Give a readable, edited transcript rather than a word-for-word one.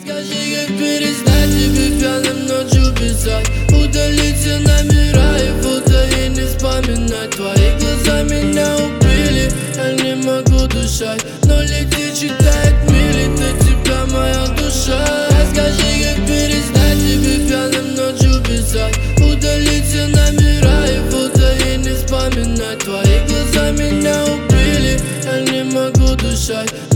Скажи, как перестать тебе пьяным ночью писать, удалить все номера и фото и не вспоминать. Твои глаза меня убили, я не могу дышать, но лети читает мили, ты тебя моя душа. Скажи, как перестать тебе пьяным ночью писать, удалить все номера и фото и не вспоминать. Твои глаза меня убили, я не могу дышать.